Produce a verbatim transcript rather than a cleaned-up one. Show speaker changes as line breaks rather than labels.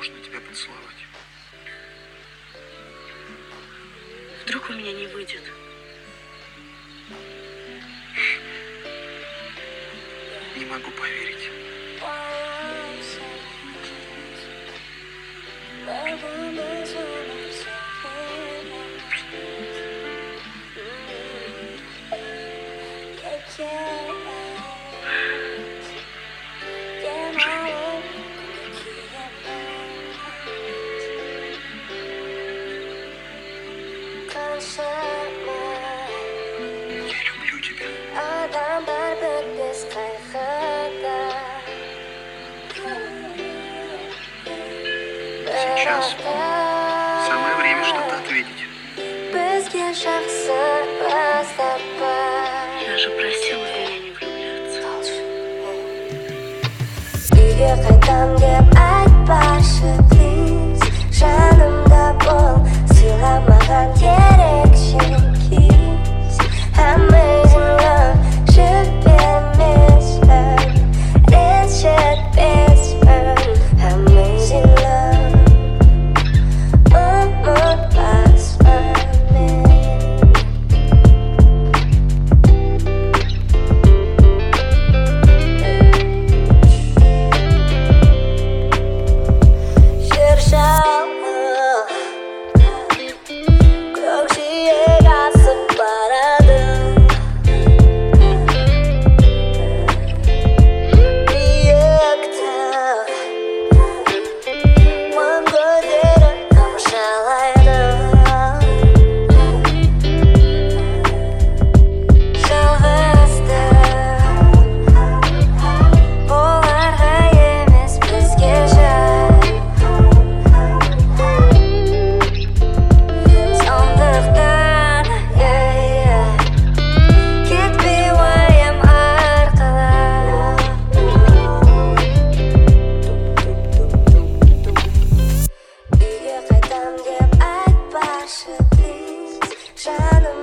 можно тебя поцеловать?
Вдруг у меня не выйдет.
Не могу поверить. Джейми, я люблю тебя. Сейчас самое время что-то ответить.
Я же просила в меня не влюбляться.
Үйге қайтам деп айтпашы, плиз. Жанымда бол, сыйла маған ерекше кез. Amazing love, жібермесін, ренжітпесін. Amazing love, ұмытпаспын мен. Жер шалы, көкжиек асып барады. Биіктік, мың көздері тамашалайды. Жалғыздық, оларға емес бізге жат. Сондықтан, yeah, yeah, кетпей уайым арқалап. Үйге қайтам деп айтпашы, плиз. Жаным